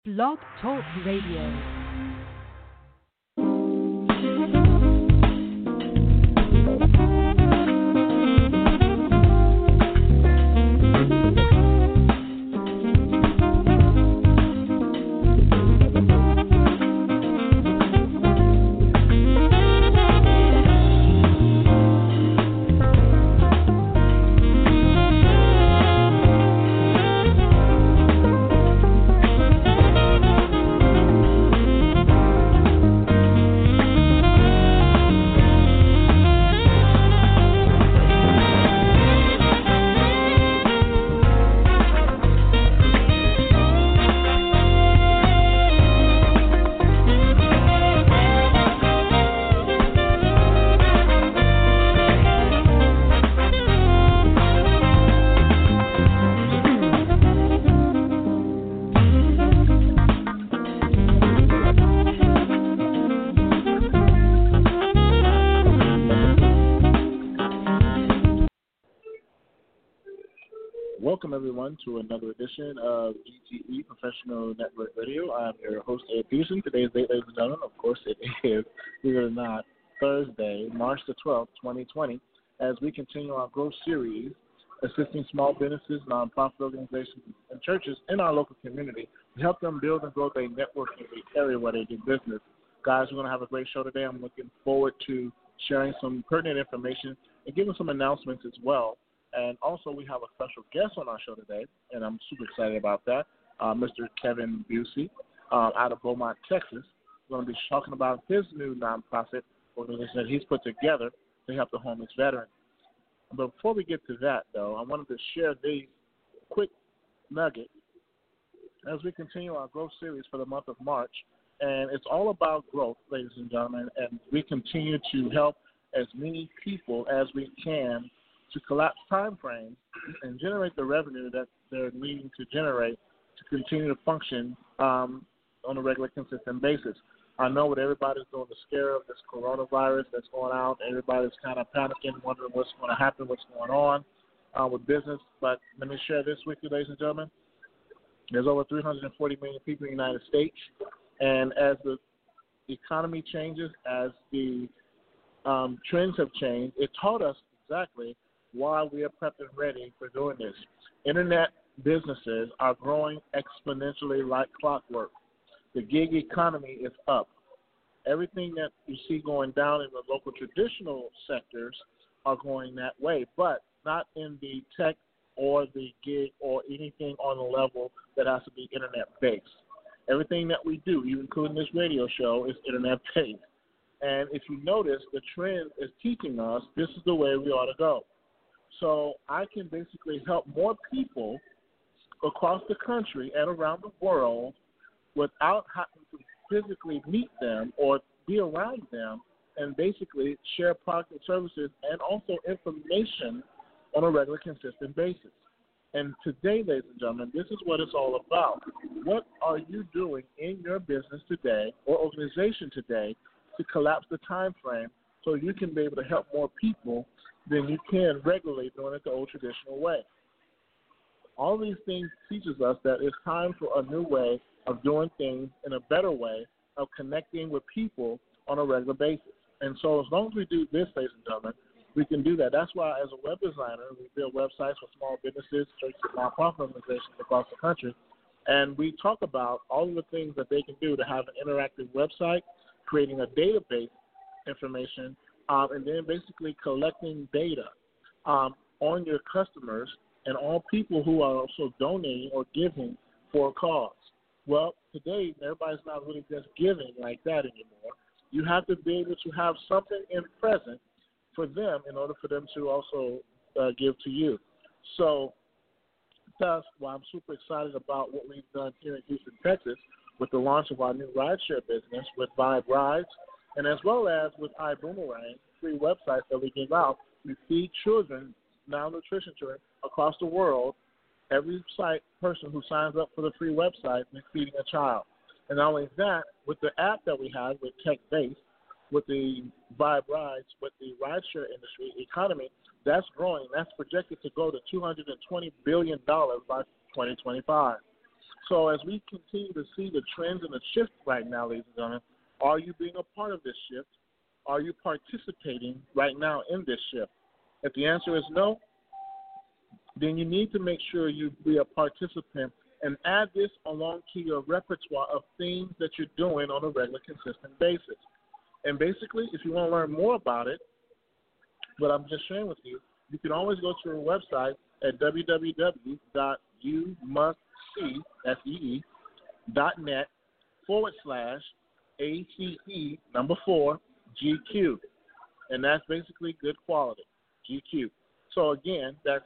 Blog Talk Radio. Welcome, everyone, to another edition of GTE Professional Network Radio. I'm your host, Ed Peterson. Today's date, ladies and gentlemen, of course, it is, believe it or not, Thursday, March the 12th, 2020, as we continue our growth series assisting small businesses, nonprofit organizations, and churches in our local community to help them build and grow their network in the area where they do business. Guys, we're going to have a great show today. I'm looking forward to sharing some pertinent information and giving some announcements as well. And also, we have a special guest on our show today, and I'm super excited about that, Mr. Kevin Busey out of Beaumont, Texas. We're going to be talking about his new nonprofit organization that he's put together to help the homeless veteran. But before we get to that, though, I wanted to share these quick nuggets as we continue our growth series for the month of March. And it's all about growth, ladies and gentlemen, and we continue to help as many people as we can to collapse time frames and generate the revenue that they're needing to generate to continue to function on a regular, consistent basis. I know what everybody's doing, the scare of this coronavirus that's going out. Everybody's kind of panicking, wondering what's going to happen, what's going on with business. But let me share this with you, ladies and gentlemen. There's over 340 million people in the United States. And as the economy changes, as the trends have changed, it taught us exactly why we are prepped and ready for doing this. Internet businesses are growing exponentially like clockwork. The gig economy is up. Everything that you see going down in the local traditional sectors are going that way, but not in the tech or the gig or anything on the level that has to be internet-based. Everything that we do, even including this radio show, is internet-based. And if you notice, the trend is teaching us this is the way we ought to go. So I can basically help more people across the country and around the world without having to physically meet them or be around them, and basically share products and services and also information on a regular, consistent basis. And today, ladies and gentlemen, this is what it's all about. What are you doing in your business today or organization today to collapse the time frame so you can be able to help more people than you can regularly doing it the old traditional way? All these things teaches us that it's time for a new way of doing things in a better way of connecting with people on a regular basis. And so as long as we do this, ladies and gentlemen, we can do that. That's why as a web designer, we build websites for small businesses, churches, and nonprofit organizations across the country. And we talk about all of the things that they can do to have an interactive website, creating a database information, and then basically collecting data on your customers and all people who are also donating or giving for a cause. Well, today, everybody's not really just giving like that anymore. You have to be able to have something in present for them in order for them to also give to you. So that's why I'm super excited about what we've done here in Houston, Texas, with the launch of our new rideshare business with Vibe Rides, and as well as with iBoomerang, free websites that we give out. We feed children, malnutrition children, across the world. Every person who signs up for the free website is feeding a child. And not only that, with the app that we have with tech-based, with the Vibe Rides, with the rideshare industry economy, that's growing. That's projected to go to $220 billion by 2025. So as we continue to see the trends and the shift right now, ladies and gentlemen, are you being a part of this shift? Are you participating right now in this shift? If the answer is no, then you need to make sure you be a participant and add this along to your repertoire of things that you're doing on a regular, consistent basis. And basically, if you want to learn more about it, what I'm just sharing with you, you can always go to our website at www.youmustsee.net/ACE4GQ. And that's basically good quality, GQ. So again, that's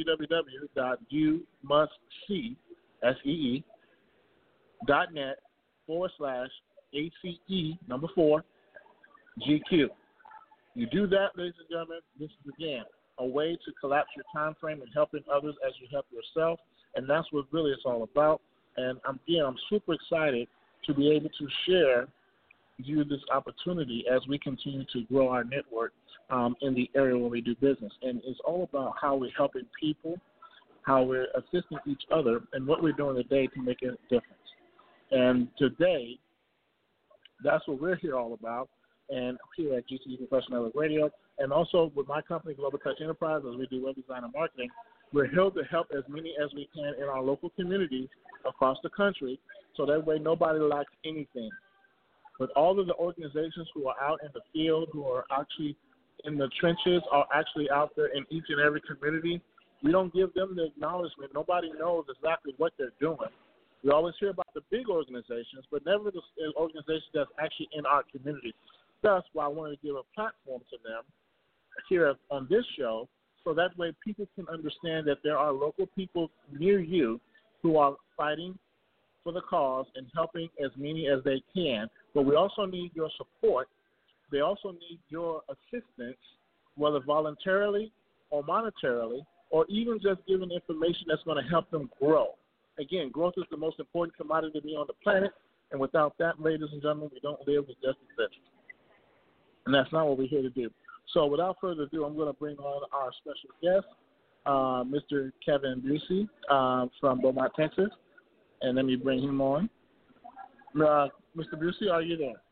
www.youmustsee.net/ACE4GQ. You do that, ladies and gentlemen, this is, again, a way to collapse your time frame and helping others as you help yourself, and that's what really it's all about. And, again, I'm super excited to be able to share you this opportunity as we continue to grow our network in the area where we do business. And it's all about how we're helping people, how we're assisting each other, and what we're doing today to make a difference. And today, that's what we're here all about. And here at GTE Professional Network Radio, and also with my company, Global Touch Enterprise, as we do web design and marketing, we're here to help as many as we can in our local communities across the country, so that way nobody lacks anything. But all of the organizations who are out in the field, who are actually in the trenches, are actually out there in each and every community, we don't give them the acknowledgement. Nobody knows exactly what they're doing. We always hear about the big organizations, but never the organization that's actually in our community. That's why I wanted to give a platform to them here on this show, so that way people can understand that there are local people near you who are fighting for the cause and helping as many as they can. But we also need your support. They also need your assistance, whether voluntarily or monetarily, or even just giving information that's going to help them grow. Again, growth is the most important commodity to be on the planet, and without that, ladies and gentlemen, we don't live, we just exist. And that's not what we're here to do. So without further ado, I'm going to bring on our special guest, Mr. Kevin Busey from Beaumont, Texas. And let me bring him on. Mr. Busey, are you there?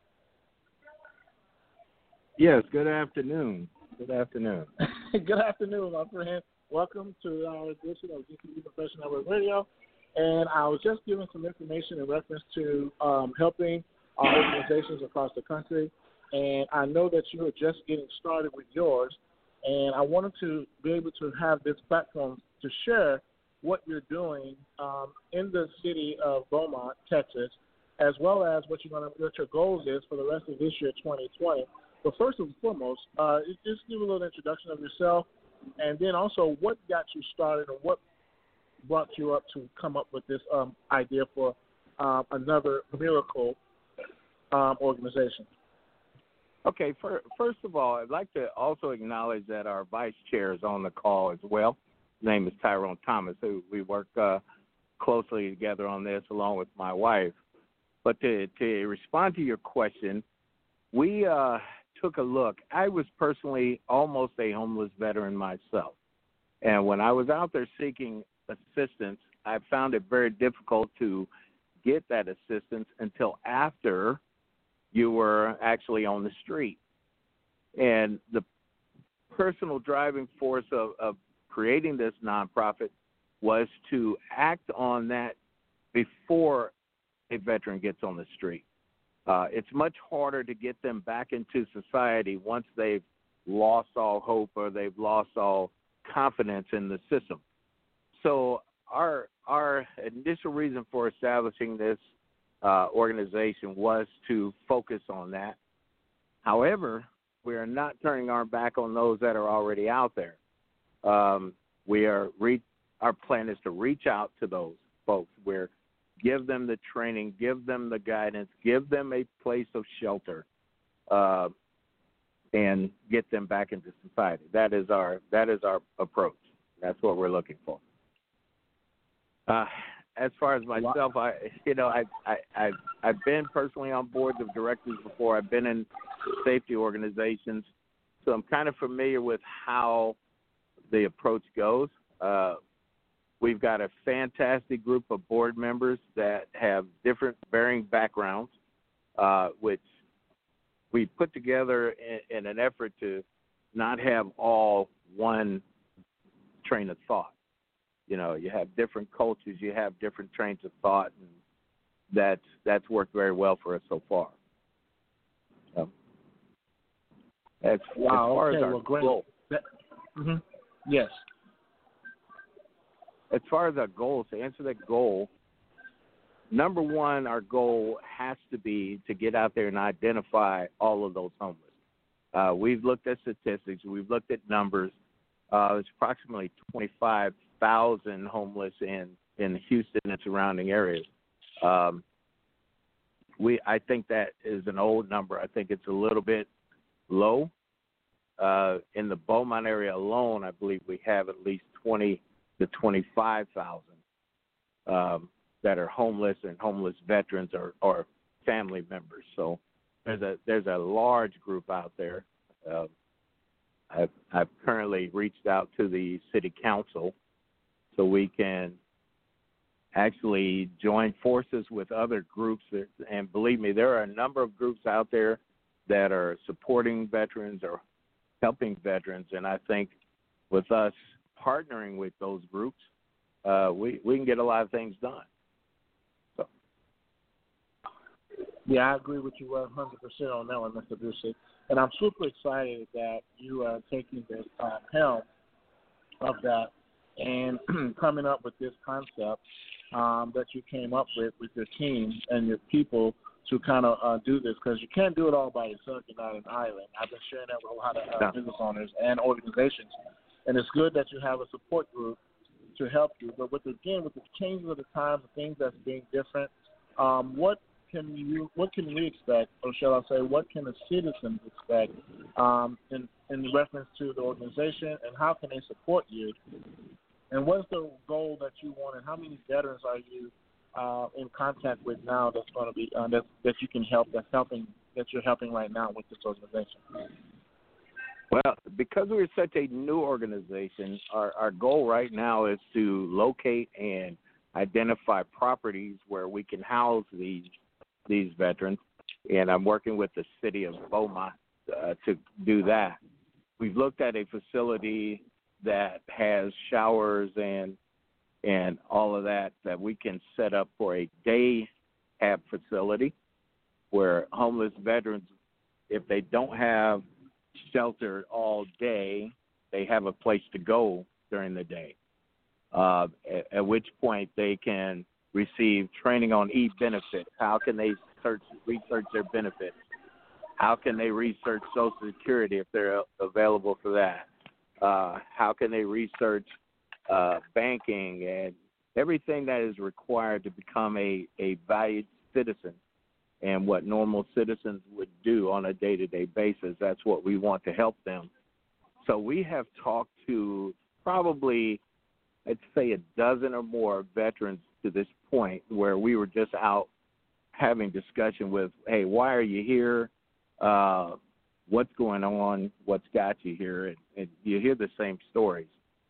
Yes, good afternoon. Good afternoon. Good afternoon, my friend. Welcome to our edition of GTE Professional Network Radio. And I was just giving some information in reference to helping our organizations across the country. And I know that you are just getting started with yours, and I wanted to be able to have this platform to share what you're doing in the city of Beaumont, Texas, as well as what your goals is for the rest of this year, 2020. But first and foremost, just give a little introduction of yourself, and then also what got you started and what brought you up to come up with this idea for another miracle organization. Okay, first of all, I'd like to also acknowledge that our vice chair is on the call as well. His name is Tyrone Thomas, who we work closely together on this along with my wife. But to respond to your question, we took a look. I was personally almost a homeless veteran myself. And when I was out there seeking assistance, I found it very difficult to get that assistance until after you were actually on the street. And the personal driving force of creating this nonprofit was to act on that before a veteran gets on the street. It's much harder to get them back into society once they've lost all hope or they've lost all confidence in the system. So our initial reason for establishing this organization was to focus on that. However, we are not turning our back on those that are already out there. Our plan is to reach out to those folks, where give them the training, give them the guidance, give them a place of shelter, and get them back into society. That is our approach. That's what we're looking for. As far as myself, I've been personally on boards of directors before. I've been in safety organizations, so I'm kind of familiar with how the approach goes. We've got a fantastic group of board members that have different varying backgrounds, which we put together in an effort to not have all one train of thought. You know, you have different cultures, you have different trains of thought, and that's worked very well for us so far. As far as our goal. Yes. As far as our goals, to answer that goal, number one, our goal has to be to get out there and identify all of those homeless. We've looked at statistics. We've looked at numbers. There's approximately 25,000 homeless in Houston and surrounding areas. I think that is an old number. I think it's a little bit low. In the Beaumont area alone, I believe we have at least 20 to 25,000 that are homeless and homeless veterans or family members. So there's a large group out there. I've currently reached out to the city council so we can actually join forces with other groups. And believe me, there are a number of groups out there that are supporting veterans or helping veterans. And I think with us partnering with those groups, we can get a lot of things done. So. Yeah, I agree with you 100% on that one, Mr. Busey. And I'm super excited that you are taking the helm of that and coming up with this concept that you came up with your team and your people to kind of do this, because you can't do it all by yourself. You're not an island. I've been sharing that with a lot of business owners and organizations, and it's good that you have a support group to help you. But with the changes of the times, the things that's being different, what can we expect, or shall I say, what can the citizens expect in reference to the organization, and how can they support you? And what's the goal that you want, and how many veterans are you in contact with now that's going to be that you can help, that you're helping right now with this organization? Well, because we're such a new organization, our goal right now is to locate and identify properties where we can house these veterans, and I'm working with the city of Beaumont to do that. We've looked at a facility that has showers and all of that we can set up for a day rehab facility where homeless veterans, if they don't have shelter all day, they have a place to go during the day, at which point they can receive training on e-benefits. How can they research their benefits? How can they research Social Security if they're available for that? How can they research banking and everything that is required to become a valued citizen and what normal citizens would do on a day-to-day basis? That's what we want to help them. So we have talked to probably, I'd say, a dozen or more veterans to this point where we were just out having discussion with, hey, why are you here? What's going on? What's got you here? And you hear the same stories.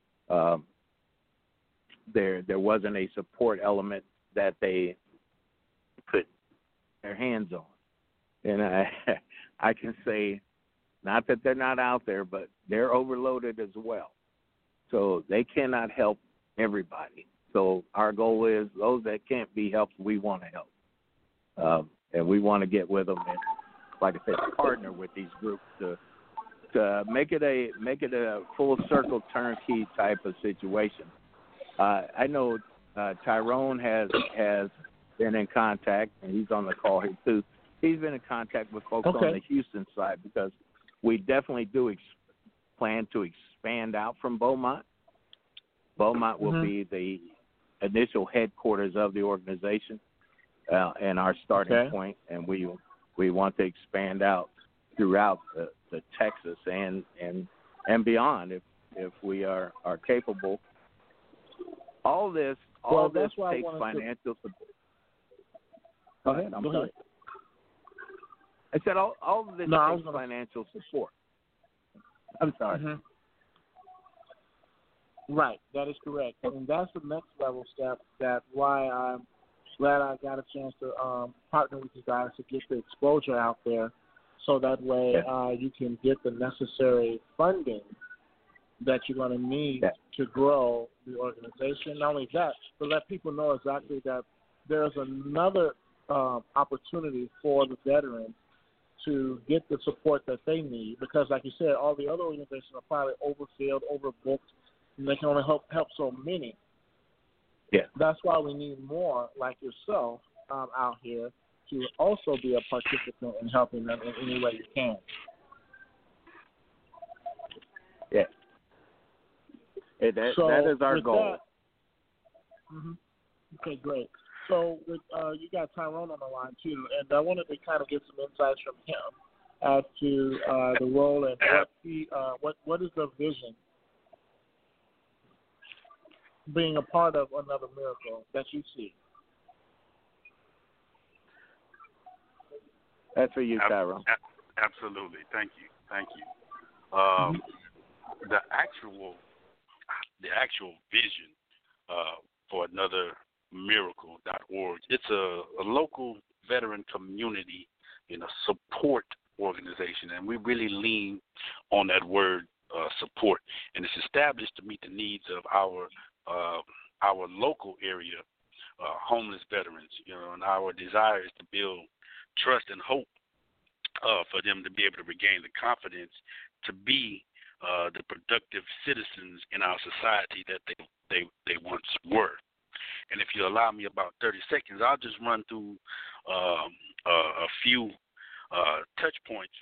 There wasn't a support element that they put their hands on. And I can say, not that they're not out there, but they're overloaded as well. So they cannot help everybody. So our goal is those that can't be helped, we want to help. And we want to get with them and, like I said, partner with these groups to make it a full circle turnkey type of situation. I know Tyrone has been in contact, and he's on the call here too. He's been in contact with folks on the Houston side because we definitely do plan to expand out from Beaumont. Beaumont will be the initial headquarters of the organization and our starting point, and we want to expand out throughout the Texas and beyond if we are capable. All this takes financial support. Go ahead. I'm sorry. I said all of this takes financial support. I'm sorry. Right, that is correct, and that's the next level step. That why I'm glad I got a chance to partner with you guys to get the exposure out there, so that way you can get the necessary funding that you're going to need to grow the organization. Not only that, but let people know exactly that there's another opportunity for the veterans to get the support that they need, because like you said, all the other organizations are probably overfilled, overbooked, and they can only help so many. Yeah. That's why we need more like yourself out here to also be a participant in helping them in any way you can. Yeah. That is our goal. Okay, great. So with, you got Tyrone on the line too, and I wanted to kind of get some insights from him as to the role and what is the vision being a part of Another Miracle that you see. That's for you, Tyrone. Absolutely. Thank you. The actual vision for Another Miracle.org. It's a local veteran community, support organization, and we really lean on that word support. And it's established to meet the needs of our local area homeless veterans. And our desire is to build trust and hope for them to be able to regain the confidence to be the productive citizens in our society that they once were. And if you allow me about 30 seconds, I'll just run through a few touch points,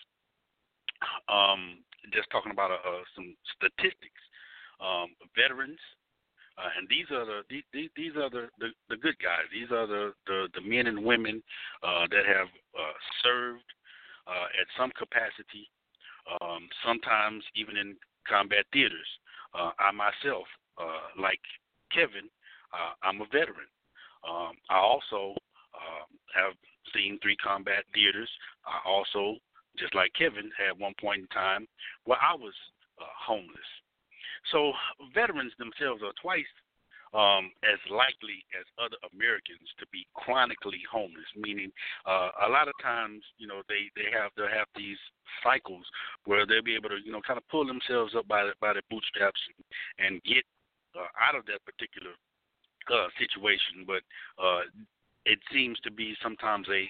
just talking about some statistics. Veterans, and these are the good guys. These are the men and women that have served at some capacity, sometimes even in combat theaters. I myself, like Kevin, I'm a veteran. I also have seen 3 combat theaters. I also, just like Kevin, had one point in time where I was homeless. So veterans themselves are twice as likely as other Americans to be chronically homeless, meaning a lot of times, they'll have these cycles where they'll be able to, kind of pull themselves up by their bootstraps and get out of that particular situation, but it seems to be sometimes a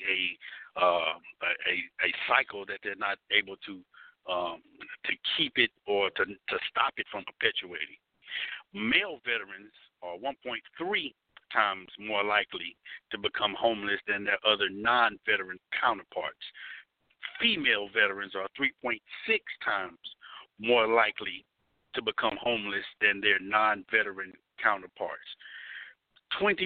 cycle that they're not able to keep it or to stop it from perpetuating. Male veterans are 1.3 times more likely to become homeless than their other non-veteran counterparts. Female veterans are 3.6 times more likely to become homeless than their non-veteran counterparts. 26%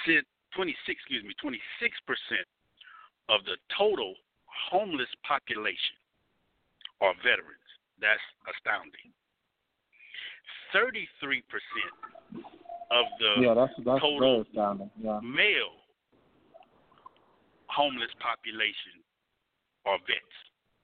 of the total homeless population are veterans. That's astounding. 33% of the that's total very astounding. Yeah. male homeless population are vets.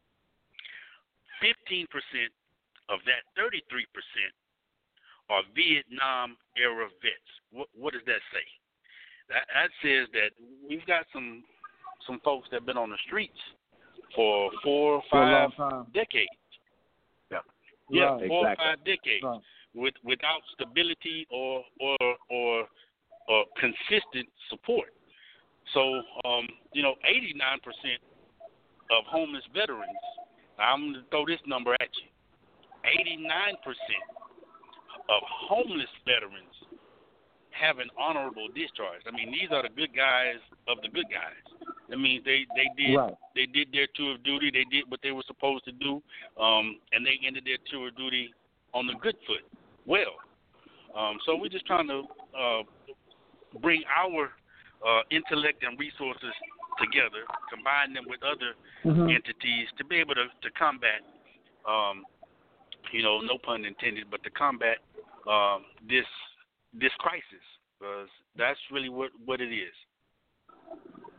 15% of that 33% are Vietnam-era vets. What does that say? That says that we've got some folks that have been on the streets for 4 or 5 decades. Yeah, right. 4 Exactly. or 5 decades Right. without stability or consistent support. So, 89% of homeless veterans. I'm going to throw this number at you. 89% of homeless veterans have an honorable discharge. I mean, these are the good guys of the good guys. I mean, they did their tour of duty. They did what they were supposed to do, and they ended their tour of duty on the good foot. Well, so we're just trying to bring our intellect and resources together, combine them with other entities to be able to combat, no pun intended, but to combat this crisis, because that's really what it is.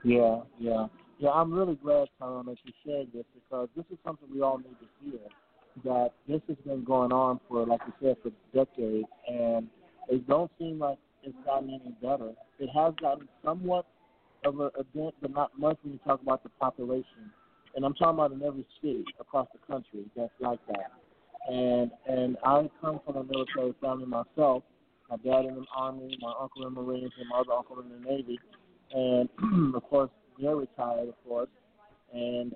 Yeah. I'm really glad, Tyrone, that you shared this, because this is something we all need to hear. that this has been going on for, like you said, for decades, and it don't seem like it's gotten any better. It has gotten somewhat of a dent, but not much when you talk about the population. And I'm talking about in every city across the country that's like that. And I come from a military family myself. My dad in the Army, my uncle in the Marines, and my other uncle in the Navy. And, of course, they're retired, of course. And,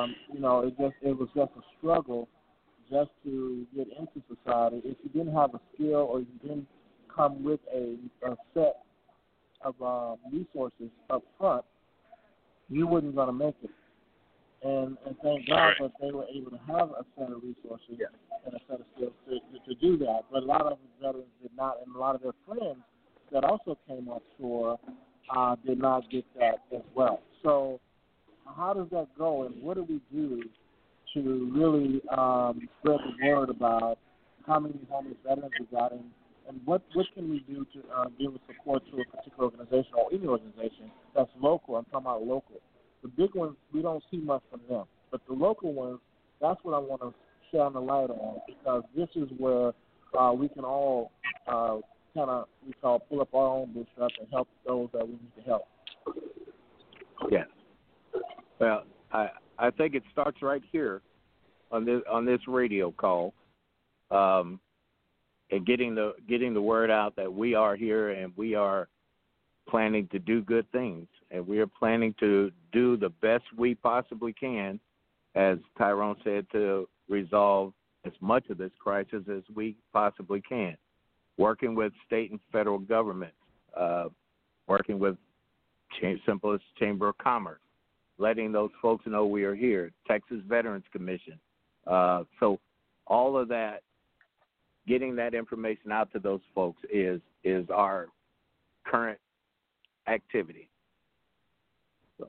it was just a struggle just to get into society. If you didn't have a skill or you didn't come with a set of resources up front, you wasn't going to make it. And thank God that they were able to have a set of resources and a set of skills to do that. But a lot of veterans did not, and a lot of their friends that also came offshore did not get that as well. So how does that go, and what do we do to really spread the word about how many homeless veterans we got, and what can we do to give support to a particular organization or any organization that's local? I'm talking about local. The big ones, we don't see much from them. But the local ones, that's what I want to shine the light on, because this is where we can all pull up our own bootstraps and help those that we need to help. Yes. Well, I think it starts right here on this radio call, and getting the word out that we are here and we are planning to do good things, and we are planning to do the best we possibly can, as Tyrone said, to resolve as much of this crisis as we possibly can, working with state and federal governments, working with simplest Chamber of Commerce, letting those folks know we are here, Texas Veterans Commission. So all of that, getting that information out to those folks is our current activity. So.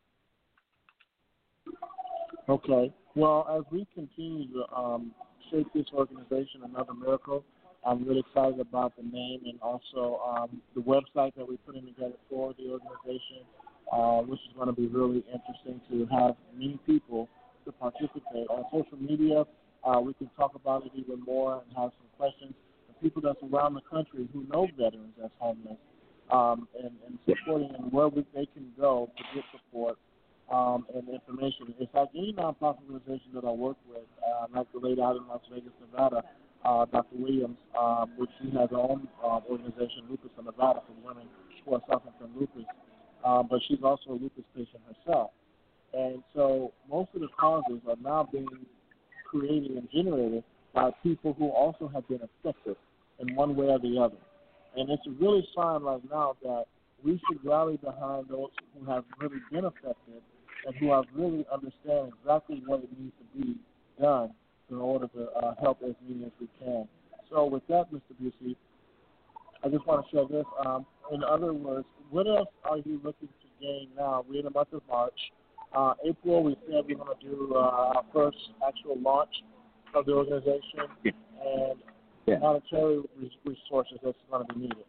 Okay. Well, as we continue to shape this organization, Another Miracle, I'm really excited about the name and also the website that we're putting together for the organization, which is going to be really interesting to have many people to participate. On social media, we can talk about it even more and have some questions. The people that's around the country who know veterans that's homeless, and supporting them where they can go to get support and information. It's like any nonprofit organization that I work with, like the lady out in Las Vegas, Nevada, Dr. Williams, which she has her own organization, Lupus in Nevada, for women who are suffering from lupus, but she's also a lupus patient herself. And so most of the causes are now being created and generated by people who also have been affected in one way or the other. And it's a really sign right now that we should rally behind those who have really been affected and who have really understand exactly what it needs to be done in order to help as many as we can. So with that, Mr. Busey, I just want to share this. In other words, what else are you looking to gain now? We're in the month of March. April, we said we're going to do our first actual launch of the organization and monetary resources that's going to be needed.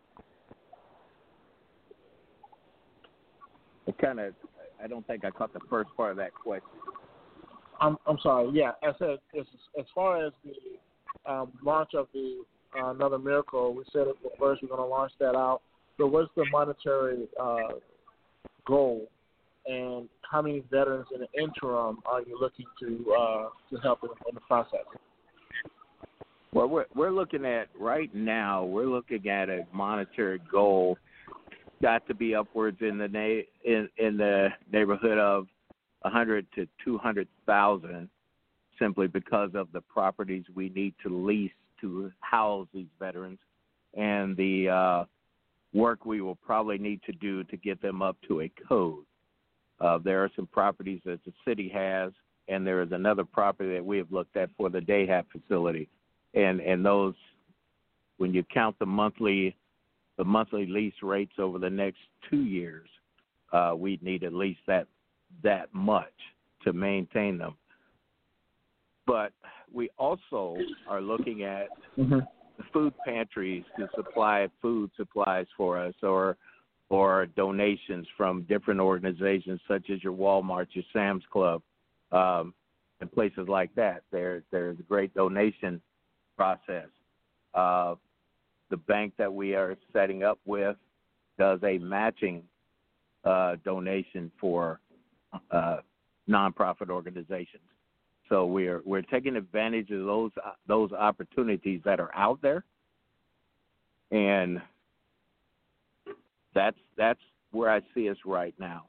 I don't think I caught the first part of that question. I'm sorry. Yeah, I said as far as the launch of the Another Miracle, we said it first. We're going to launch that out. So, what's the monetary goal, and how many veterans in the interim are you looking to help in the process? Well, we're looking at right now. We're looking at a monetary goal got to be upwards in the neighborhood of 100 to 200,000, simply because of the properties we need to lease to house these veterans, and the work we will probably need to do to get them up to a code. There are some properties that the city has, and there is another property that we have looked at for the Dayhab facility. And those, when you count the monthly lease rates over the next 2 years, we'd need at least that much to maintain them. But we also are looking at the food pantries to supply food supplies for us, or donations from different organizations such as your Walmart, your Sam's Club, and places like that. There's a great donation process. The bank that we are setting up with does a matching donation for nonprofit organizations. So we're taking advantage of those opportunities that are out there, and that's where I see us right now.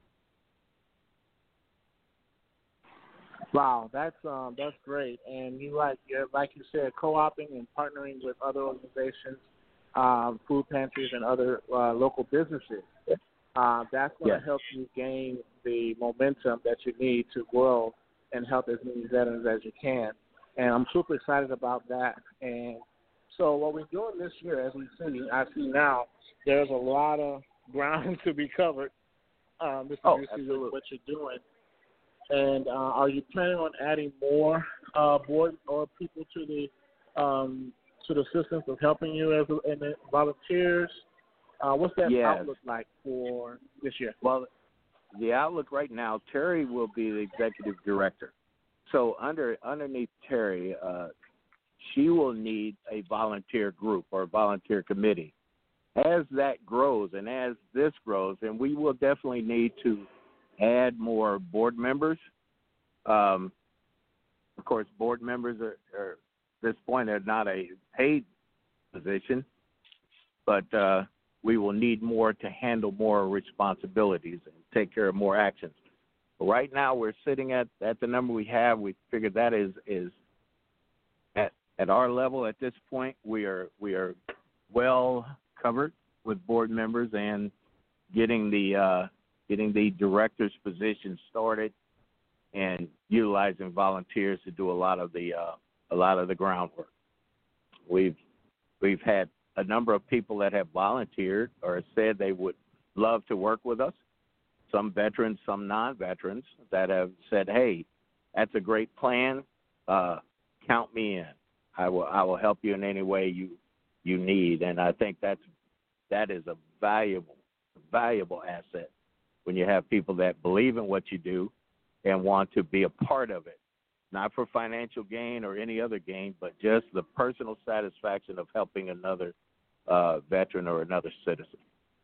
Wow, that's great. And you're like you said, co-oping and partnering with other organizations, food pantries, and other local businesses. That's going to help you gain the momentum that you need to grow and help as many veterans as you can. And I'm super excited about that. And so what we're doing this year, as I see now, there's a lot of ground to be covered. This is what you're doing. And are you planning on adding more board or people to the systems of helping you as the volunteers? What's that outlook like for this year? Well, the outlook right now, Terry will be the executive director. So underneath Terry, she will need a volunteer group or a volunteer committee. As that grows and as this grows, and we will definitely need to add more board members. Of course, board members are at this point are not a paid position, but we will need more to handle more responsibilities and take care of more actions. But right now, we're sitting at the number we have. We figured that is at our level at this point. We are well covered with board members and getting the director's position started and utilizing volunteers to do a lot of the groundwork. We've had a number of people that have volunteered or said they would love to work with us. Some veterans, some non-veterans that have said, "Hey, that's a great plan. Count me in. I will help you in any way you need." And I think that is a valuable asset when you have people that believe in what you do and want to be a part of it, not for financial gain or any other gain, but just the personal satisfaction of helping another veteran or another citizen.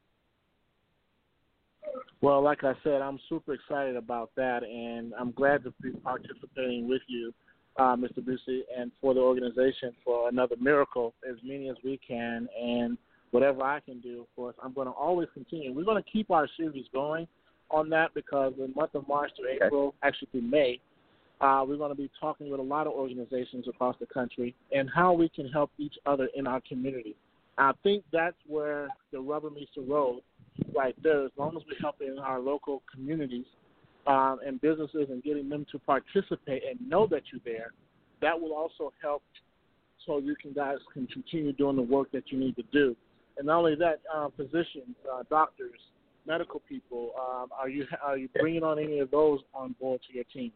Well, like I said, I'm super excited about that, and I'm glad to be participating with you, Mr. Busey, and for the organization for another miracle, as many as we can, and whatever I can do, of course, I'm going to always continue. We're going to keep our series going on that because in the month of March to April, actually through May, we're going to be talking with a lot of organizations across the country and how we can help each other in our community. I think that's where the rubber meets the road right there. As long as we help in our local communities and businesses and getting them to participate and know that you're there, that will also help so you guys can continue doing the work that you need to do. And not only that, physicians, doctors, medical people, are you bringing on any of those on board to your team?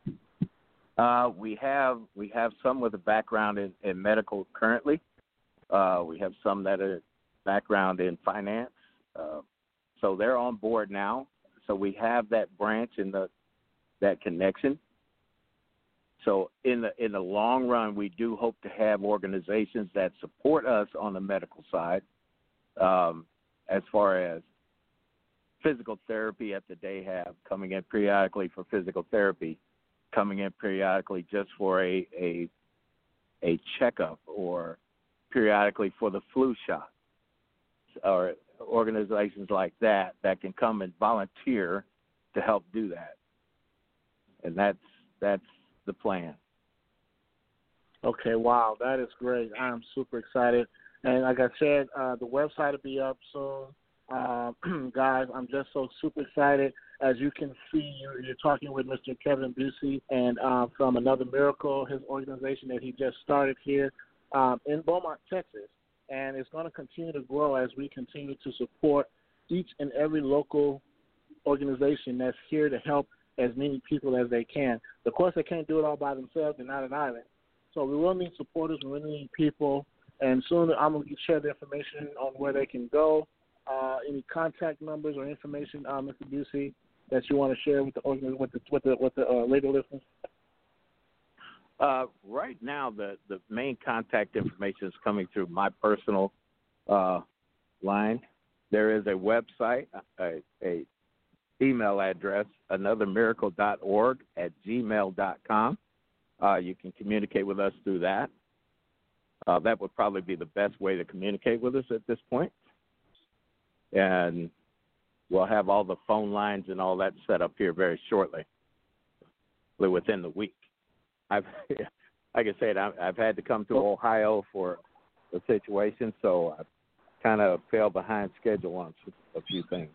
We have some with a background in medical currently. We have some that are background in finance. So they're on board now. So we have that branch and that connection. So in the long run, we do hope to have organizations that support us on the medical side, as far as physical therapy at the day have coming in periodically for physical therapy, coming in periodically just for a checkup or periodically for the flu shot, or organizations like that can come and volunteer to help do that. And that's the plan. Okay, wow, that is great. I'm super excited. And like I said, the website will be up soon. Guys, I'm just so super excited. As you can see, you're talking with Mr. Kevin Busey and from Another Miracle, his organization that he just started here in Beaumont, Texas. And it's going to continue to grow as we continue to support each and every local organization that's here to help as many people as they can. Of course, they can't do it all by themselves. They're not an island. So we will need supporters. We will need people. And soon I'm going to share the information on where they can go, any contact numbers or information, Mr. Busey, that you want to share with the radio listeners. Right now, the main contact information is coming through my personal line. There is a website, a email address, anothermiracle.org@gmail.com. You can communicate with us through that. That would probably be the best way to communicate with us at this point. And we'll have all the phone lines and all that set up here very shortly, within the week. Like I said, I've had to come to Ohio for the situation, so I kind of fell behind schedule on a few things.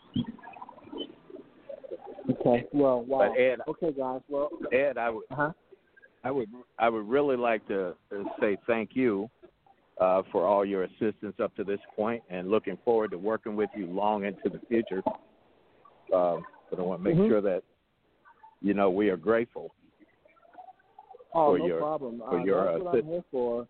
Okay. Well, wow. But Ed, okay, guys. Well, Ed, I would really like to say thank you for all your assistance up to this point, and looking forward to working with you long into the future. But I want to make sure that we are grateful. No problem. For your that's what I'm here for.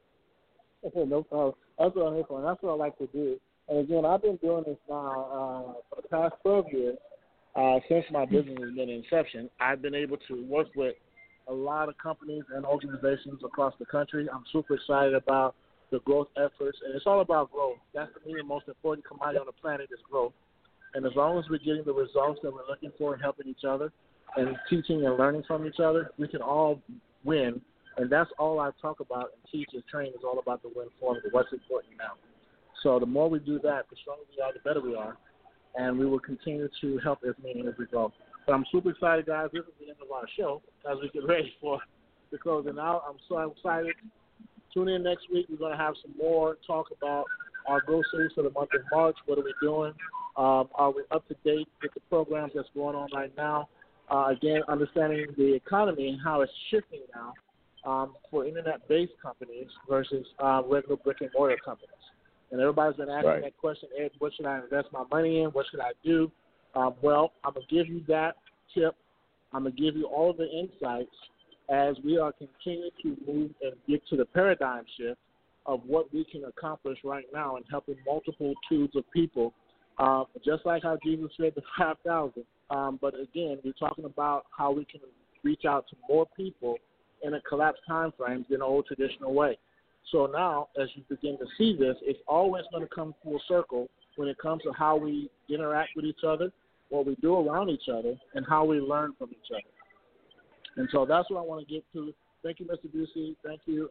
No problem. That's what I'm here for, and that's what I like to do. And again, I've been doing this now for the past 12 years. Since my business has been in inception, I've been able to work with a lot of companies and organizations across the country. I'm super excited about the growth efforts, and it's all about growth. That's to me the most important commodity on the planet is growth. And as long as we're getting the results that we're looking for and helping each other and teaching and learning from each other, we can all win. And that's all I talk about and teach and train is all about the win formula, what's important now. So the more we do that, the stronger we are, the better we are. And we will continue to help as many as we go. But I'm super excited, guys. This is the end of our show as we get ready for the closing out. I'm so excited. Tune in next week. We're going to have some more talk about our groceries for the month of March. What are we doing? Are we up to date with the programs that's going on right now? Again, understanding the economy and how it's shifting now for Internet-based companies versus regular brick-and-mortar companies. And everybody's been asking that question, Ed, what should I invest my money in? What should I do? Well, I'm going to give you that tip. I'm going to give you all of the insights as we are continuing to move and get to the paradigm shift of what we can accomplish right now in helping multitudes of people, just like how Jesus fed the 5,000. But again, we're talking about how we can reach out to more people in a collapsed time frame than the old traditional way. So now, as you begin to see this, it's always going to come full circle when it comes to how we interact with each other, what we do around each other, and how we learn from each other. And so that's what I want to get to. Thank you, Mr. Busey. Thank you,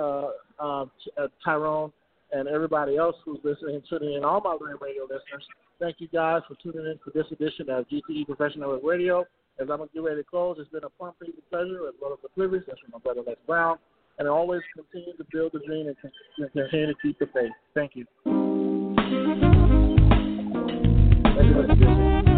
Tyrone, and everybody else who's listening and tuning in, all my radio listeners. Thank you, guys, for tuning in for this edition of GTE Professional Radio. As I'm going to get ready to close, it's been a fun, pleasure, as well as a privilege. That's from my brother, Les Brown. And I always continue to build the dream and continue to keep the faith. Thank you. Thank you, Mr. Busey.